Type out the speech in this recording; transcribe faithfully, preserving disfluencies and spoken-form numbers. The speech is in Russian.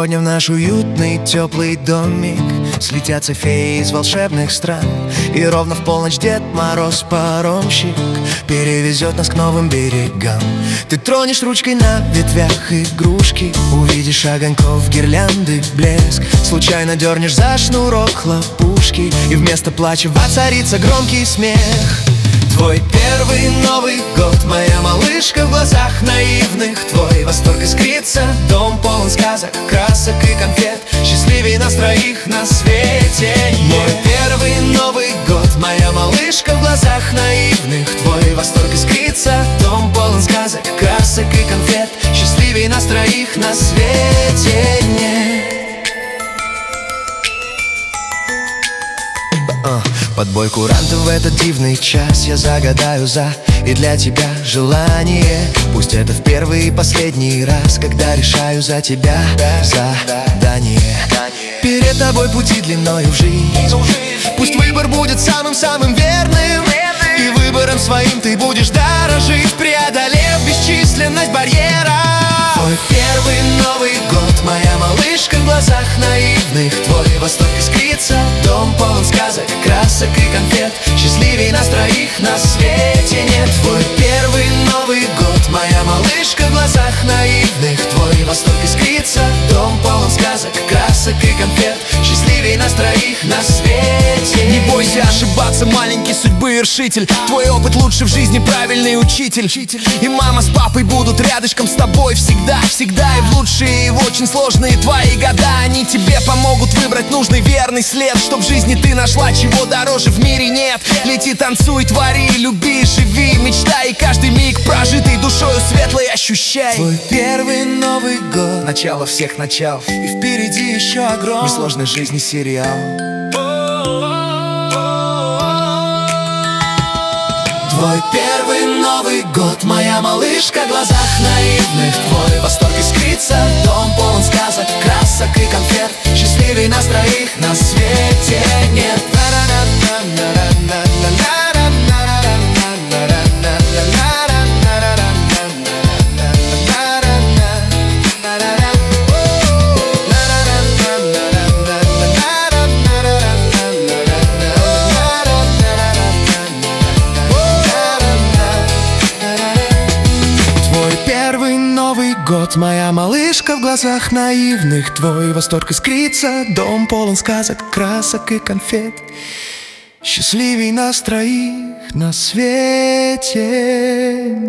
Сегодня в наш уютный теплый домик слетятся феи из волшебных стран, и ровно в полночь Дед Мороз паромщик перевезет нас к новым берегам. Ты тронешь ручкой на ветвях игрушки, увидишь огоньков гирлянды блеск. Случайно дернешь за шнурок хлопушки, и вместо плача воцарится громкий смех. Твой первый Новый год, моя малышка в глазах наивных. Твой восторг искрится, дом полон сказок, красок и конфет. Счастливей нас троих на свете. Мой первый Новый год, моя малышка в глазах наивных. Твой восторг искрится, дом полон сказок, красок и конфет. Счастливей нас троих на свете нет. Под бой курантов в этот дивный час я загадаю за и для тебя желание. Пусть это в первый и последний раз, когда решаю за тебя задание. Перед тобой пути длиною в жизнь, пусть выбор будет самым-самым верным, и выбором своим ты будешь дорожить, преодолев бесчисленность барьеров. Твой первый Новый год, моя малышка в глазах наивных. Твой восторг искрится, дом полон сказок, красок и конфет. Счастливей нас троих на свете нет. Твой первый Новый год, моя малышка в глазах наивных. Твой восторг искрится, дом полон сказок, красок и конфет. Счастливей нас троих на свете. Не бойся ошибаться, маленький судьбы вершитель. Твой опыт лучше в жизни правильный учитель. И мама с папой будут рядышком с тобой всегда, всегда. И в лучшие, и в очень сложные твои года они тебе помогут выбрать нужный верный след, чтоб в жизни ты нашла, чего дороже в мире нет. Лети, танцуй, твори, люби, живи, мечтай, и каждый миг прожитый душою светлой ощущай. Твой первый Новый год, Начало всех начал, и впереди еще огромный несложной жизни сериал. Твой первый Новый год, моя малышка в глазах наивных. Твой восторг искрится, дом полон сказок, красок и конфет. Счастливей нас троих на свете нет. Год, моя малышка в глазах наивных. Твой восторг искрится, дом полон сказок, красок и конфет. Счастливей нас троих на свете